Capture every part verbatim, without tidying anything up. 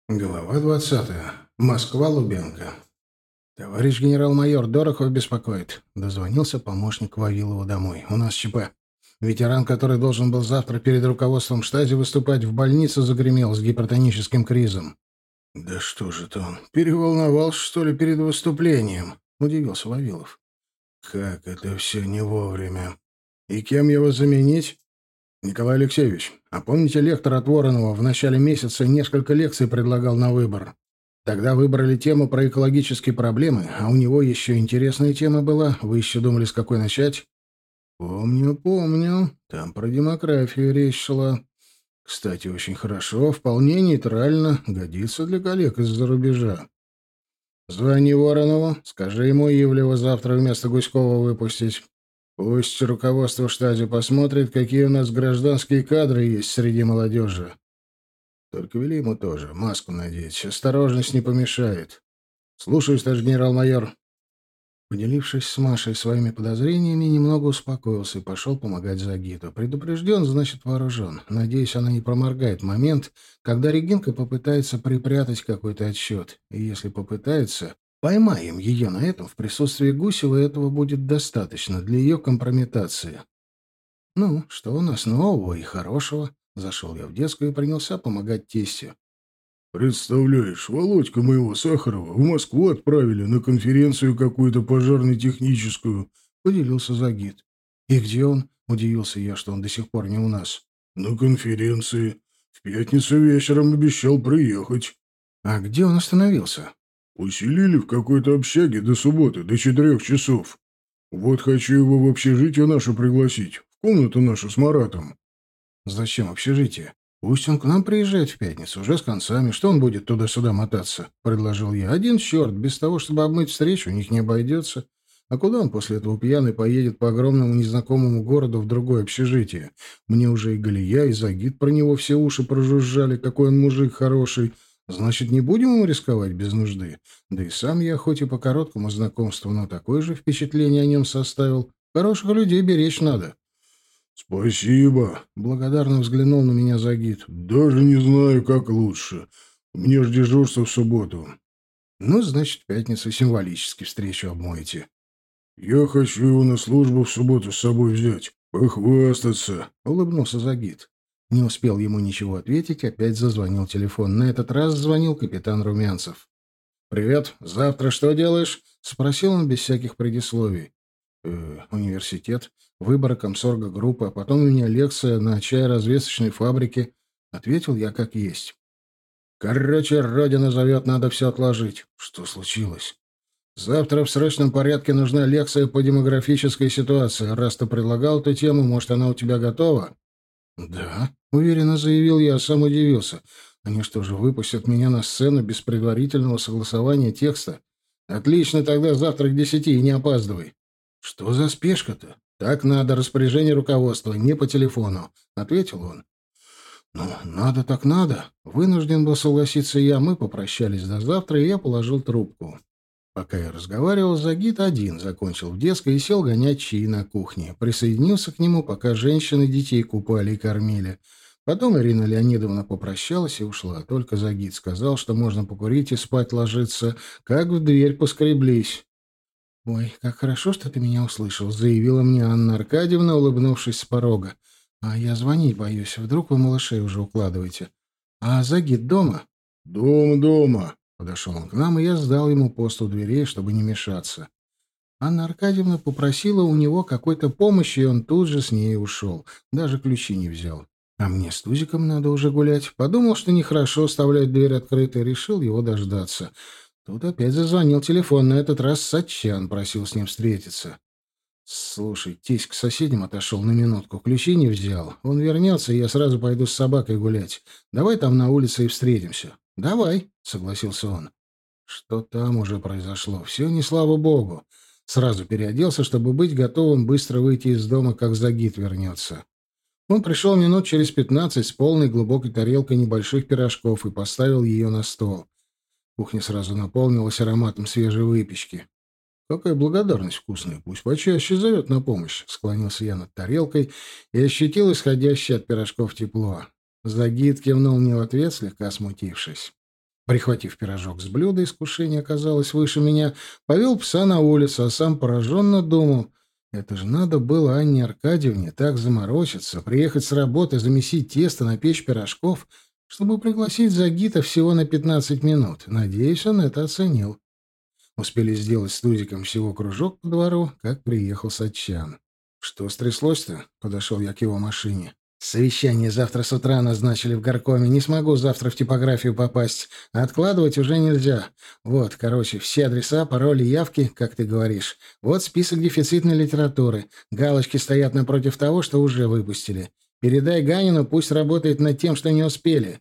Глава двадцатая. Москва, Лубянка. «Товарищ генерал-майор, Дорохов беспокоит». Дозвонился помощник Вавилова домой. «У нас ЧП. Ветеран, который должен был завтра перед руководством штази выступать в больнице, загремел с гипертоническим кризом». «Да что же это он? Переволновался, что ли, перед выступлением?» — удивился Вавилов. «Как это все не вовремя. И кем его заменить?» «Николай Алексеевич, а помните, лектор от Воронова в начале месяца несколько лекций предлагал на выбор? Тогда выбрали тему про экологические проблемы, а у него еще интересная тема была. Вы еще думали, с какой начать?» «Помню, помню. Там про демографию речь шла. Кстати, очень хорошо, вполне нейтрально, годится для коллег из-за рубежа. Звони Воронову, скажи ему Ивлева завтра вместо Гуськова выпустить. Пусть руководство штази посмотрит, какие у нас гражданские кадры есть среди молодежи. Только вели ему тоже маску надеть. Осторожность не помешает. Слушаюсь, товарищ генерал-майор». Поделившись с Машей своими подозрениями, немного успокоился и пошел помогать Загиту. Предупрежден, значит вооружен. Надеюсь, она не проморгает момент, когда Регинка попытается припрятать какой-то отчет. И если попытается, поймаем ее на этом в присутствии Гусева, и этого будет достаточно для ее компрометации. «Ну, что у нас нового и хорошего?» Зашел я в детскую и принялся помогать тестю. «Представляешь, Володька моего Сахарова в Москву отправили на конференцию какую-то пожарно-техническую», — поделился Загид. «И где он?» — удивился я, что он до сих пор не у нас. «На конференции. В пятницу вечером обещал приехать». «А где он остановился?» «Поселили в какой-то общаге до субботы, до четырех часов. Вот хочу его в общежитие наше пригласить, в комнату нашу с Маратом». «Зачем общежитие? Пусть он к нам приезжает в пятницу, уже с концами. Что он будет туда-сюда мотаться?» — предложил я. «Один черт, без того, чтобы обмыть встречу, у них не обойдется. А куда он после этого пьяный поедет по огромному незнакомому городу в другое общежитие? Мне уже и Галия, и Загид про него все уши прожужжали, какой он мужик хороший. Значит, не будем ему рисковать без нужды. Да и сам я, хоть и по короткому знакомству, но такое же впечатление о нем составил. Хороших людей беречь надо». «Спасибо», — Благодарно взглянул на меня Загид. «даже не знаю, как лучше. У меня ж дежурство в субботу». «Ну, значит, в пятницу символически встречу обмоете». «Я хочу его на службу в субботу с собой взять, похвастаться», — улыбнулся Загид. Не успел ему ничего ответить, опять зазвонил телефон. На этот раз звонил капитан Румянцев. «Привет. Завтра что делаешь?» — спросил он без всяких предисловий. «Э, университет, выборы комсорга группы, а потом у меня лекция на чайно-развесочной фабрике», — ответил я как есть. «Короче, Родина зовет, надо все отложить». «Что случилось?» «Завтра в срочном порядке нужна лекция по демографической ситуации. Раз ты предлагал эту тему, может, она у тебя готова?» «Да», — уверенно заявил я, а сам удивился. «Они что же, выпустят меня на сцену без предварительного согласования текста? Отлично, тогда завтра к десяти и не опаздывай». «Что за спешка-то?» «Так надо, распоряжение руководства, не по телефону», — ответил он. «Ну, надо так надо». Вынужден был согласиться я. Мы попрощались до завтра, и я положил трубку. Пока я разговаривал, Загид один закончил в детской и сел гонять чаи на кухне. Присоединился к нему, пока женщины детей купали и кормили. Потом Ирина Леонидовна попрощалась и ушла. Только Загид сказал, что можно покурить и спать ложиться, как в дверь поскреблись. «Ой, как хорошо, что ты меня услышал», — заявила мне Анна Аркадьевна, улыбнувшись с порога. «А я звонить боюсь. Вдруг вы малышей уже укладываете. А Загид дома?» «Дома, дома». Подошел он к нам, и я сдал ему пост у дверей, чтобы не мешаться. Анна Аркадьевна попросила у него какой-то помощи, и он тут же с ней ушел. Даже ключи не взял. А мне с Тузиком надо уже гулять. Подумал, что нехорошо оставлять дверь открытой, решил его дождаться. Тут опять зазвонил телефон, на этот раз Сатчан просил с ним встретиться. «Слушай, тесть к соседям отошел на минутку, ключи не взял. Он вернется, и я сразу пойду с собакой гулять. Давай там на улице и встретимся». «Давай», — согласился он. Что там уже произошло? Все не слава богу. Сразу переоделся, чтобы быть готовым быстро выйти из дома, как Загид вернется. Он пришел минут через пятнадцать с полной глубокой тарелкой небольших пирожков и поставил ее на стол. Кухня сразу наполнилась ароматом свежей выпечки. «Какая благодарность вкусная! Пусть почаще зовет на помощь!» — склонился я над тарелкой и ощутил исходящее от пирожков тепло. Загид кивнул мне в ответ, слегка смутившись. Прихватив пирожок с блюда, искушение оказалось выше меня, повел пса на улицу, а сам пораженно думал, это же надо было Анне Аркадьевне так заморочиться, приехать с работы, замесить тесто, напечь пирожков, чтобы пригласить Загита всего на пятнадцать минут. Надеюсь, он это оценил. Успели сделать с Тузиком всего кружок по двору, как приехал Сатчан. «Что стряслось-то?» — подошел я к его машине. «Совещание завтра с утра назначили в горкоме. Не смогу завтра в типографию попасть. А откладывать уже нельзя. Вот, короче, все адреса, пароли, явки, как ты говоришь. Вот список дефицитной литературы. Галочки стоят напротив того, что уже выпустили. Передай Ганину, пусть работает над тем, что не успели».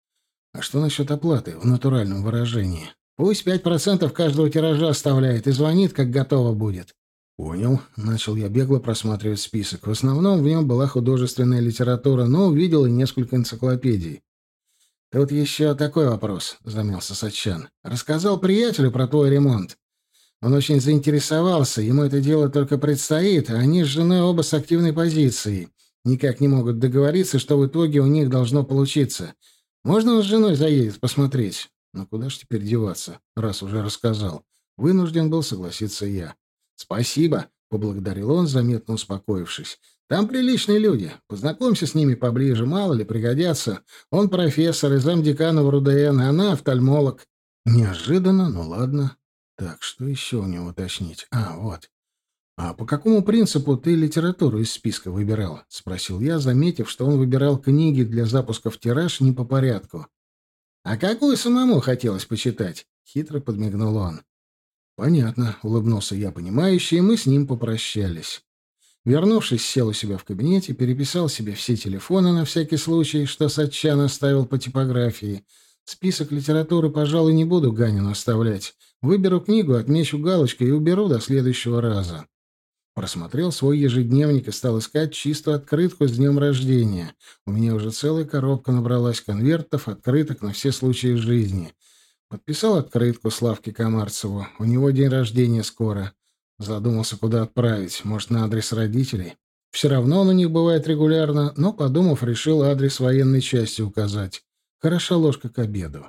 «А что насчет оплаты в натуральном выражении?» «Пусть пять процентов каждого тиража оставляет и звонит, как готово будет». «Понял». Начал я бегло просматривать список. В основном в нем была художественная литература, но увидел и несколько энциклопедий. «Тут еще такой вопрос», — замялся Сатчан. «Рассказал приятелю про твой ремонт. Он очень заинтересовался, ему это дело только предстоит, а они с женой оба с активной позицией. Никак не могут договориться, что в итоге у них должно получиться. Можно он с женой заедет посмотреть?» «Ну куда ж теперь деваться, раз уже рассказал?» Вынужден был согласиться я. «Спасибо», — поблагодарил он, заметно успокоившись. «Там приличные люди. Познакомься с ними поближе, мало ли пригодятся. Он профессор и замдекана в РУДН, а она офтальмолог». Неожиданно, ну ладно. Так, что еще у него уточнить? А, вот. «А по какому принципу ты литературу из списка выбирал?» — спросил я, заметив, что он выбирал книги для запуска в тираж не по порядку. «А какую самому хотелось почитать?» — хитро подмигнул он. «Понятно», — улыбнулся я понимающе, и мы с ним попрощались. Вернувшись, сел у себя в кабинете, переписал себе все телефоны на всякий случай, что Сатчан оставил по типографии. Список литературы, пожалуй, не буду Ганину оставлять. Выберу книгу, отмечу галочкой и уберу до следующего раза. Просмотрел свой ежедневник и стал искать чистую открытку с днем рождения. У меня уже целая коробка набралась конвертов, открыток на все случаи жизни. Подписал открытку Славке Комарцеву. У него день рождения скоро. Задумался, куда отправить. Может, на адрес родителей? Все равно он у них бывает регулярно, но, подумав, решил адрес военной части указать. Хороша ложка к обеду.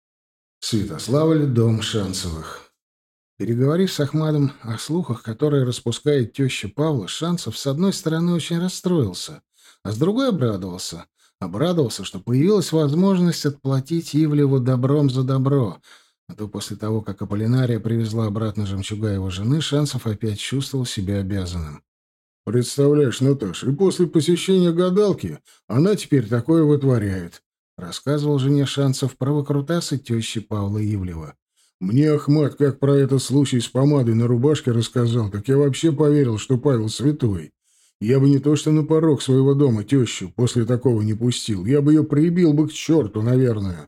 Святославль, дом Шанцевых. Переговорив с Ахмадом о слухах, которые распускает теща Павла, Шанцев, с одной стороны, очень расстроился, а с другой обрадовался. Обрадовался, что появилась возможность отплатить Ивлеву добром за добро, а то после того, как Аполлинария привезла обратно жемчуга его жены, Шанцев опять чувствовал себя обязанным. «Представляешь, Наташа, и после посещения гадалки она теперь такое вытворяет», — рассказывал жене Шанцев про выкрутасы тещи Павла Ивлева. «Мне Ахмат как про этот случай с помадой на рубашке рассказал, так я вообще поверил, что Павел святой. Я бы не то что на порог своего дома тещу после такого не пустил, я бы ее прибил бы к черту, наверное».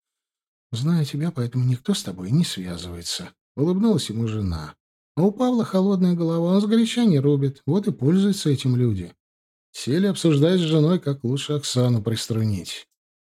«Знаю тебя, поэтому никто с тобой не связывается», — улыбнулась ему жена. «А у Павла холодная голова, он сгоряча не рубит, вот и пользуются этим люди». Сели обсуждать с женой, как лучше Оксану приструнить.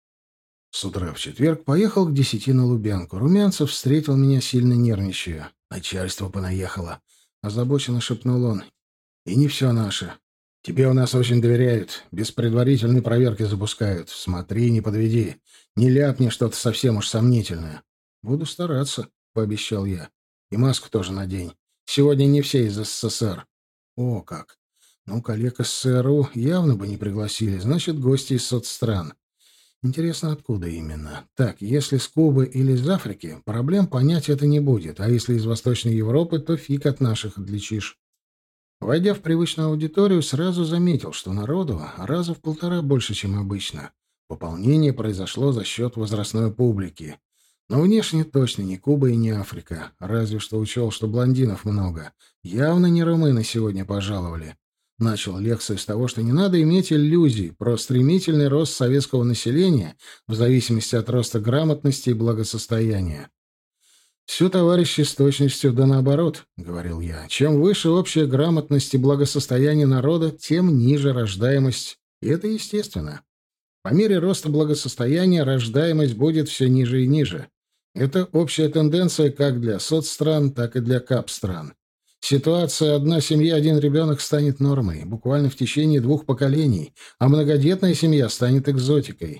С утра в четверг поехал к десяти на Лубянку. Румянцев встретил меня сильно нервничая. «Начальство понаехало», — озабоченно шепнул он. «И не все наше. Тебе у нас очень доверяют. Без предварительной проверки запускают. Смотри, не подведи. Не ляпни что-то совсем уж сомнительное». «Буду стараться», — пообещал я. «И маску тоже надень. Сегодня не все из СССР». «О, как! Ну, коллег из СРУ явно бы не пригласили. Значит, гости из соцстран. Интересно, откуда именно? Так, если с Кубы или из Африки, проблем понять это не будет. А если из Восточной Европы, то фиг от наших отличишь». Войдя в привычную аудиторию, сразу заметил, что народу раза в полтора больше, чем обычно. Пополнение произошло за счет возрастной публики. Но внешне точно не Куба и не Африка. Разве что учел, что блондинов много. Явно не румыны сегодня пожаловали. Начал лекцию с того, что не надо иметь иллюзий про стремительный рост советского населения в зависимости от роста грамотности и благосостояния. «Все, товарищи, с точностью да наоборот», — говорил я. «Чем выше общая грамотность и благосостояние народа, тем ниже рождаемость. И это естественно. По мере роста благосостояния рождаемость будет все ниже и ниже. Это общая тенденция как для соцстран, так и для капстран. Ситуация «одна семья, один ребенок» станет нормой буквально в течение двух поколений, а многодетная семья станет экзотикой.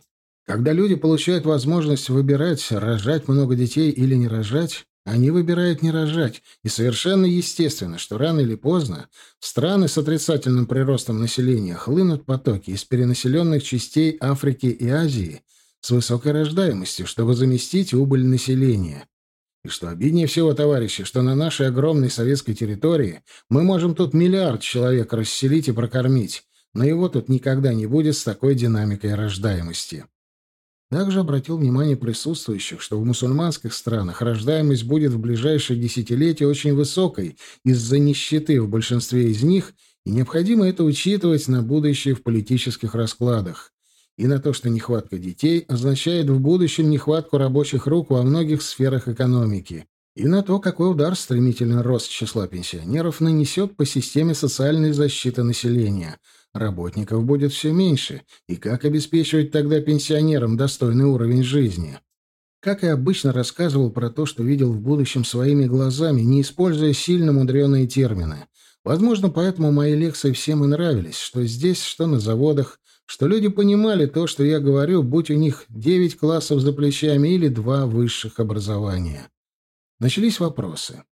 Когда люди получают возможность выбирать, рожать много детей или не рожать, они выбирают не рожать, и совершенно естественно, что рано или поздно в страны с отрицательным приростом населения хлынут потоки из перенаселенных частей Африки и Азии с высокой рождаемостью, чтобы заместить убыль населения. И что обиднее всего, товарищи, что на нашей огромной советской территории мы можем тут миллиард человек расселить и прокормить, но его тут никогда не будет с такой динамикой рождаемости. Также обратил внимание присутствующих, что в мусульманских странах рождаемость будет в ближайшие десятилетия очень высокой из-за нищеты в большинстве из них, и необходимо это учитывать на будущее в политических раскладах. И на то, что нехватка детей означает в будущем нехватку рабочих рук во многих сферах экономики. И на то, какой удар стремительный рост числа пенсионеров нанесет по системе социальной защиты населения. Работников будет все меньше, и как обеспечивать тогда пенсионерам достойный уровень жизни? Как и обычно, рассказывал про то, что видел в будущем своими глазами, не используя сильно мудреные термины. Возможно, поэтому мои лекции всем и нравились, что здесь, что на заводах, что люди понимали то, что я говорю, будь у них девять классов за плечами или два высших образования. Начались вопросы.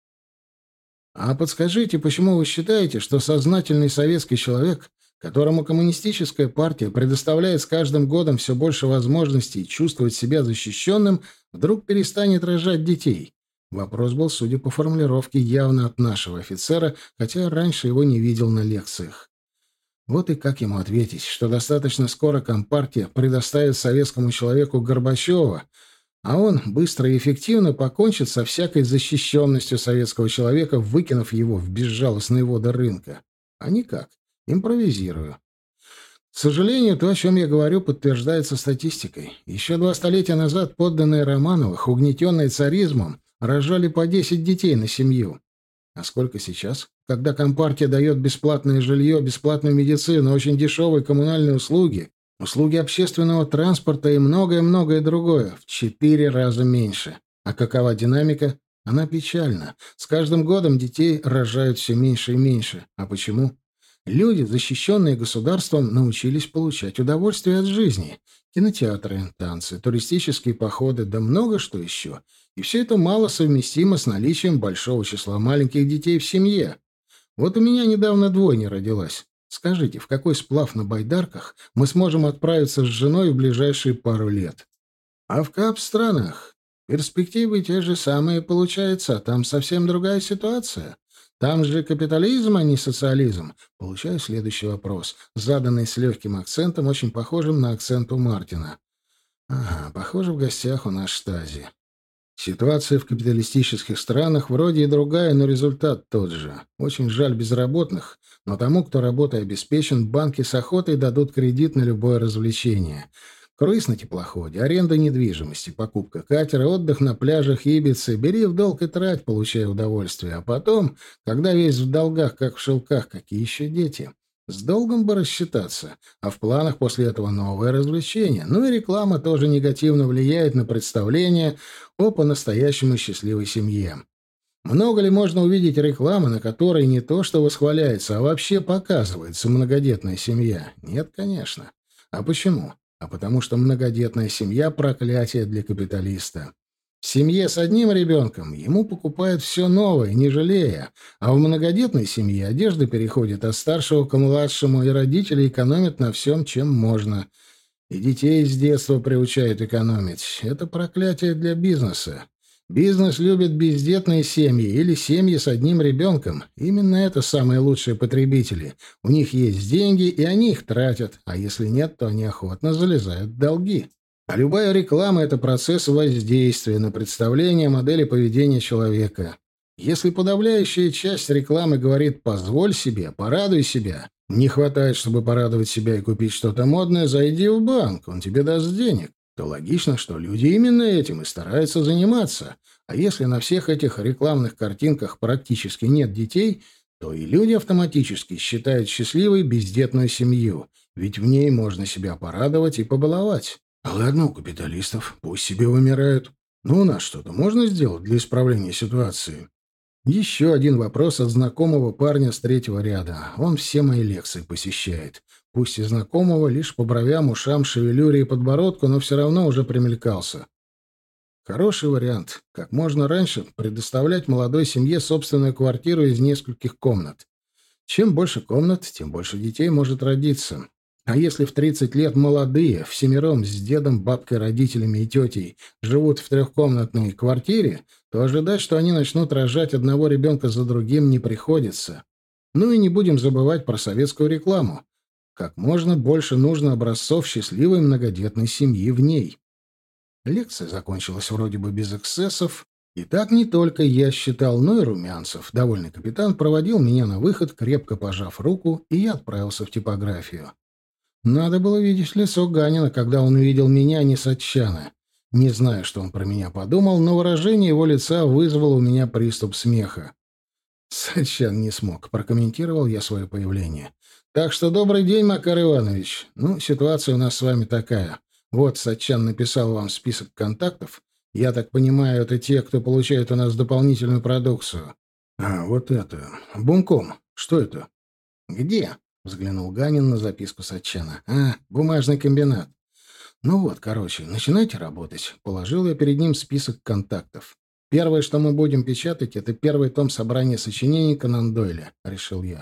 А подскажите, почему вы считаете, что сознательный советский человек, которому коммунистическая партия предоставляет с каждым годом все больше возможностей чувствовать себя защищенным, вдруг перестанет рожать детей? Вопрос был, судя по формулировке, явно от нашего офицера, хотя я раньше его не видел на лекциях. Вот и как ему ответить, что достаточно скоро Компартия предоставит советскому человеку Горбачева, а он быстро и эффективно покончит со всякой защищенностью советского человека, выкинув его в безжалостные воды рынка. А никак. Импровизирую. К сожалению, то, о чем я говорю, подтверждается статистикой. Еще два столетия назад подданные Романовых, угнетенные царизмом, рожали по десять детей на семью. А сколько сейчас, когда Компартия дает бесплатное жилье, бесплатную медицину, очень дешевые коммунальные услуги, услуги общественного транспорта и многое-многое другое, в четыре раза меньше. А какова динамика? Она печальна. С каждым годом детей рожают все меньше и меньше. А почему? Люди, защищенные государством, научились получать удовольствие от жизни. Кинотеатры, танцы, туристические походы, да много что еще. И все это мало совместимо с наличием большого числа маленьких детей в семье. Вот у меня недавно двойня родилась. Скажите, в какой сплав на байдарках мы сможем отправиться с женой в ближайшие пару лет? А в КАП-странах перспективы те же самые получаются, а там совсем другая ситуация. Там же капитализм, а не социализм. Получаю следующий вопрос, заданный с легким акцентом, очень похожим на акцент у Мартина. Ага, похоже, в гостях у нас Штази. Ситуация в капиталистических странах вроде и другая, но результат тот же. Очень жаль безработных, но тому, кто работой обеспечен, банки с охотой дадут кредит на любое развлечение. Круиз на теплоходе, аренда недвижимости, покупка катера, отдых на пляжах Ибицы. Бери в долг и трать, получая удовольствие. А потом, когда весь в долгах, как в шелках, какие еще дети? С долгом бы рассчитаться. А в планах после этого новое развлечение. Ну и реклама тоже негативно влияет на представление о по-настоящему счастливой семье. Много ли можно увидеть рекламы, на которой не то что восхваляется, а вообще показывается многодетная семья? Нет, конечно. А почему? А потому что многодетная семья — проклятие для капиталиста. В семье с одним ребенком ему покупают все новое, не жалея, а в многодетной семье одежда переходит от старшего к младшему, и родители экономят на всем, чем можно. И детей с детства приучают экономить. Это проклятие для бизнеса. Бизнес любит бездетные семьи или семьи с одним ребенком. Именно это самые лучшие потребители. У них есть деньги, и они их тратят, а если нет, то они охотно залезают в долги. А любая реклама — это процесс воздействия на представление модели поведения человека. Если подавляющая часть рекламы говорит «позволь себе, порадуй себя», не хватает, чтобы порадовать себя и купить что-то модное, зайди в банк, он тебе даст денег. То логично, что люди именно этим и стараются заниматься. А если на всех этих рекламных картинках практически нет детей, то и люди автоматически считают счастливой бездетную семью, ведь в ней можно себя порадовать и побаловать. А ладно, у капиталистов пусть себе вымирают. Но у нас что-то можно сделать для исправления ситуации? Еще один вопрос от знакомого парня с третьего ряда. Он все мои лекции посещает. пусть и знакомого, лишь по бровям, ушам, шевелюре и подбородку, но все равно уже примелькался. Хороший вариант. Как можно раньше предоставлять молодой семье собственную квартиру из нескольких комнат. Чем больше комнат, тем больше детей может родиться. А если в тридцать лет молодые, всемиром с дедом, бабкой, родителями и тетей живут в трехкомнатной квартире, то ожидать, что они начнут рожать одного ребенка за другим, не приходится. Ну и не будем забывать про советскую рекламу. Как можно больше нужно образцов счастливой многодетной семьи в ней. Лекция закончилась вроде бы без эксцессов, и так не только я считал, но и Румянцев. Довольный капитан проводил меня на выход, крепко пожав руку, и я отправился в типографию. Надо было видеть лицо Ганина, когда он увидел меня, а не Сатчана. Не знаю, что он про меня подумал, но выражение его лица вызвало у меня приступ смеха. Сатчан не смог, прокомментировал я свое появление. Так что добрый день, Макар Иванович. Ну, ситуация у нас с вами такая. Вот Сатчан написал вам список контактов. Я так понимаю, это те, кто получает у нас дополнительную продукцию. А, вот это. Бунком. Что это? Где? Взглянул Ганин на записку Сатчана. А, бумажный комбинат. Ну вот, короче, начинайте работать. Положил я перед ним список контактов. Первое, что мы будем печатать, это первый том собрания сочинений Конан Дойля, решил я.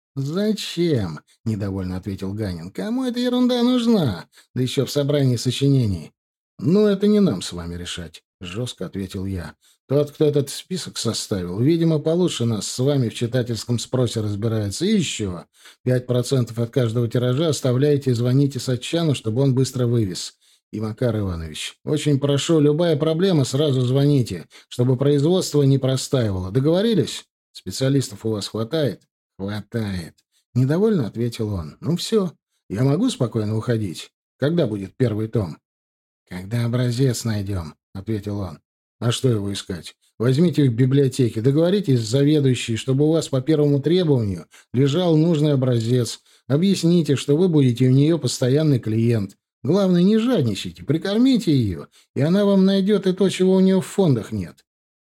«Зачем?» — недовольно ответил Ганин. «Кому эта ерунда нужна? Да еще в собрании сочинений». «Ну, это не нам с вами решать», — жестко ответил я. «Тот, кто этот список составил, видимо, получше нас с вами в читательском спросе разбирается. И еще пять процентов от каждого тиража оставляйте и звоните Сатчану, чтобы он быстро вывез. И, Макар Иванович, очень прошу, любая проблема, сразу звоните, чтобы производство не простаивало. Договорились? Специалистов у вас хватает?» «Хватает», — недовольно ответил он. «Ну все, я могу спокойно уходить. Когда будет первый том?» «Когда образец найдем», — ответил он. «А что его искать? Возьмите в библиотеке, договоритесь с заведующей, чтобы у вас по первому требованию лежал нужный образец. Объясните, что вы будете у нее постоянный клиент. Главное, не жадничайте, прикормите ее, и она вам найдет и то, чего у нее в фондах нет».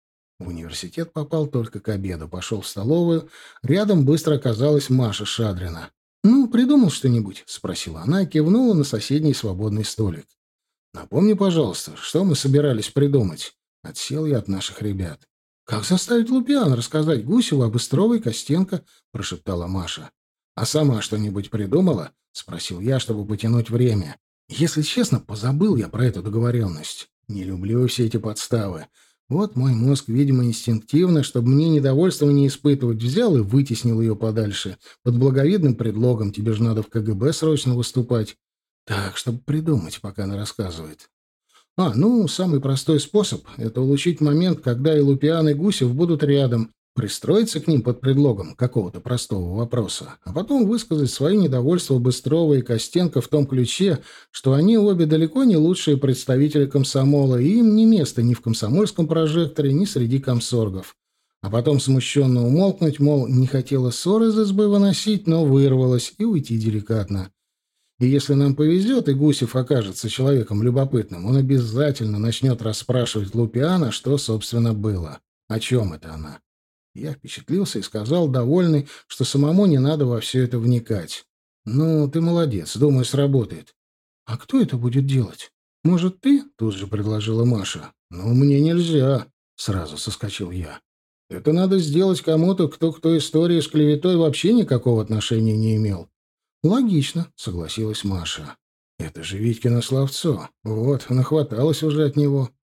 В университет попал только к обеду. Пошел в столовую. Рядом быстро оказалась Маша Шадрина. «Ну, придумал что-нибудь?» — спросила она и кивнула на соседний свободный столик. «Напомни, пожалуйста, что мы собирались придумать?» Отсел я от наших ребят. «Как заставить Лупиана рассказать Гусеву об Быстровой, Костенко?» — прошептала Маша. «А сама что-нибудь придумала?» — спросил я, чтобы потянуть время. Если честно, позабыл я про эту договоренность. Не люблю все эти подставы. Вот мой мозг, видимо, инстинктивно, чтобы мне недовольства не испытывать, взял и вытеснил ее подальше. Под благовидным предлогом: тебе же надо в ка гэ бэ срочно выступать. Так, чтобы придумать, пока она рассказывает. А, ну, самый простой способ — это улучшить момент, когда и Лупиан, и Гусев будут рядом, пристроиться к ним под предлогом какого-то простого вопроса, а потом высказать свое недовольство Быстрова и Костенко в том ключе, что они обе далеко не лучшие представители комсомола, и им не место ни в комсомольском прожекторе, ни среди комсоргов. А потом смущенно умолкнуть, мол, не хотела ссоры из избы выносить, но вырвалась, и уйти деликатно. И если нам повезет, и Гусев окажется человеком любопытным, он обязательно начнет расспрашивать Лупиана, что, собственно, было. О чем это она? Я впечатлился и сказал, довольный, что самому не надо во все это вникать. «Ну, ты молодец, думаю, сработает». «А кто это будет делать? Может, ты?» — тут же предложила Маша. «Ну, мне нельзя», — сразу соскочил я. «Это надо сделать кому-то, кто к той истории с клеветой вообще никакого отношения не имел». «Логично», — согласилась Маша. «Это же Витькино словцо. Вот, нахваталась уже от него».